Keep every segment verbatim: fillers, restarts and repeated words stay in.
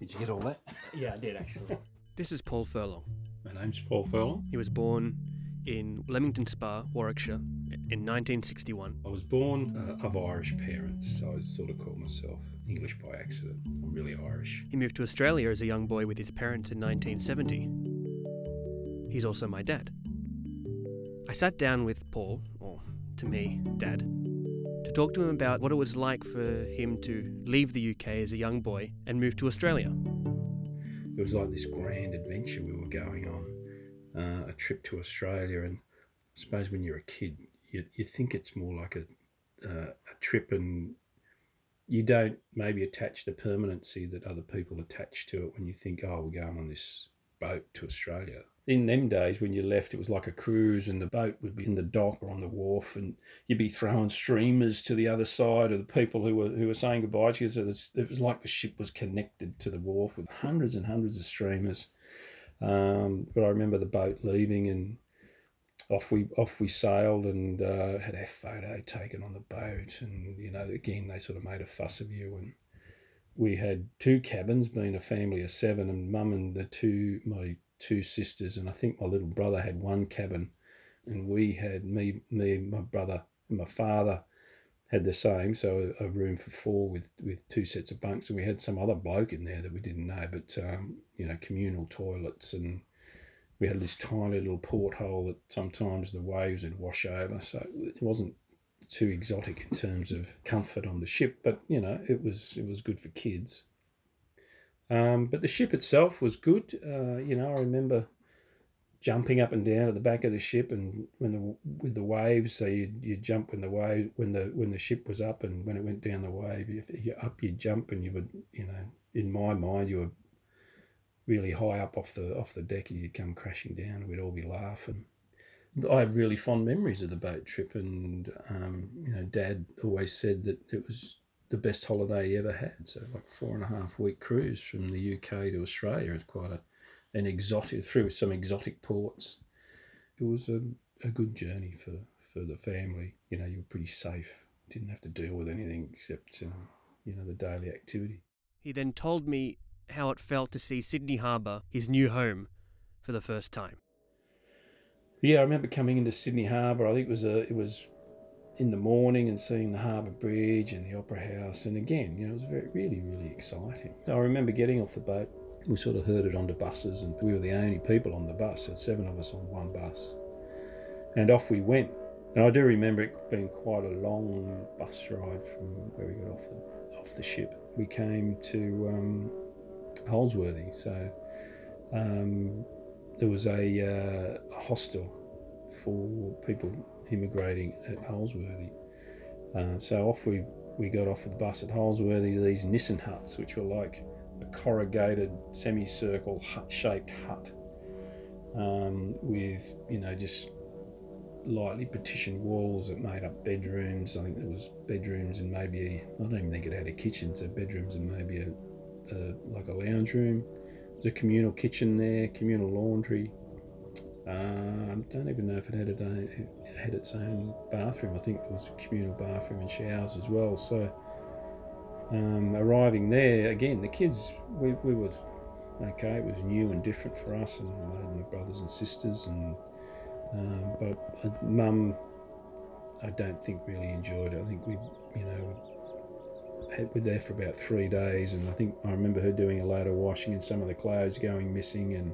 Did you get all that? Yeah, I did actually. This is Paul Furlong. My name's Paul Furlong. He was born in Leamington Spa, Warwickshire, in nineteen sixty-one. I was born uh, of Irish parents, so I sort of call myself English by accident. I'm really Irish. He moved to Australia as a young boy with his parents in nineteen seventy. He's also my dad. I sat down with Paul, or to me, Dad, to talk to him about what it was like for him to leave the U K as a young boy and move to Australia. It was like this grand adventure we were going on, uh, a trip to Australia. And I suppose when you're a kid, you, you think it's more like a, uh, a trip, and you don't maybe attach the permanency that other people attach to it when you think, oh, we're going on this boat to Australia. In them days, when you left, it was like a cruise, and the boat would be in the dock or on the wharf, and you'd be throwing streamers to the other side of the people who were who were saying goodbye to you. So it was like the ship was connected to the wharf with hundreds and hundreds of streamers. Um, but I remember the boat leaving, and off we off we sailed, and uh, had a photo taken on the boat. And you know, again, they sort of made a fuss of you. And we had two cabins, being a family of seven, and Mum and the two my two sisters, and I think my little brother had one cabin, and we had me, me, my brother, and my father had the same, so a, a room for four with, with two sets of bunks, and we had some other bloke in there that we didn't know, but um, you know, communal toilets, and we had this tiny little porthole that sometimes the waves would wash over, so it wasn't too exotic in terms of comfort on the ship, but you know, it was it was good for kids. Um, but the ship itself was good. Uh, you know, I remember jumping up and down at the back of the ship, and when the with the waves, so you you jump when the wave when the when the ship was up, and when it went down the wave, if you're up, you jump, and you would, you know, in my mind, you were really high up off the off the deck, and you'd come crashing down, and we'd all be laughing. I have really fond memories of the boat trip, and um, you know, Dad always said that it was the best holiday he ever had. So like four and a half week cruise from the U K to Australia is quite a an exotic, through some exotic ports. It was a, a good journey for, for the family. You know, you were pretty safe. Didn't have to deal with anything except, um, you know, the daily activity. He then told me how it felt to see Sydney Harbour, his new home, for the first time. Yeah, I remember coming into Sydney Harbour. I think it was a, it was in the morning, and seeing the Harbour Bridge and the Opera House. And again, you know, it was very, really, really exciting. I remember getting off the boat. We sort of herded onto buses, and we were the only people on the bus. There were seven of us on one bus. And off we went. And I do remember it being quite a long bus ride from where we got off the, off the ship. We came to um, Holsworthy. So um, there was a, uh, a hostel for people immigrating at Holsworthy. Uh, so off we, we got off of the bus at Holsworthy, these Nissen huts, which were like a corrugated semicircle hut-shaped hut um, with, you know, just lightly partitioned walls that made up bedrooms. I think there was bedrooms and maybe, I don't even think it had a kitchen, so bedrooms and maybe a, a like a lounge room. There's a communal kitchen there, communal laundry. I um, don't even know if it had, a, it had its own bathroom. I think it was a communal bathroom and showers as well. So um, arriving there, again, the kids, we, we were okay. It was new and different for us and my brothers and sisters. And um, but uh, Mum, I don't think really enjoyed it. I think we, you know, had, we're there for about three days, and I think I remember her doing a load of washing and some of the clothes going missing, and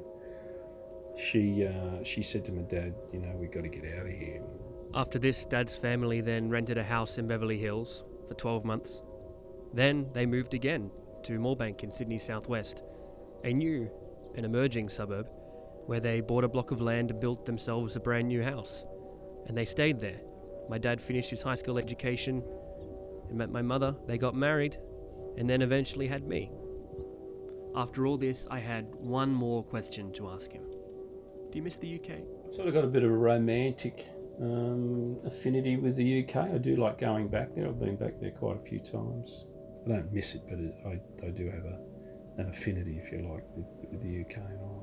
She uh, she said to my dad, you know, we've got to get out of here. After this, Dad's family then rented a house in Beverly Hills for twelve months. Then they moved again to Moorebank in Sydney's southwest, a new and emerging suburb, where they bought a block of land and built themselves a brand new house. And they stayed there. My dad finished his high school education and met my mother. They got married and then eventually had me. After all this, I had one more question to ask him. Do you miss the U K? I've sort of got a bit of a romantic um, affinity with the U K. I do like going back there. I've been back there quite a few times. I don't miss it, but it, I, I do have a, an affinity, if you like, with, with the U K and Ireland.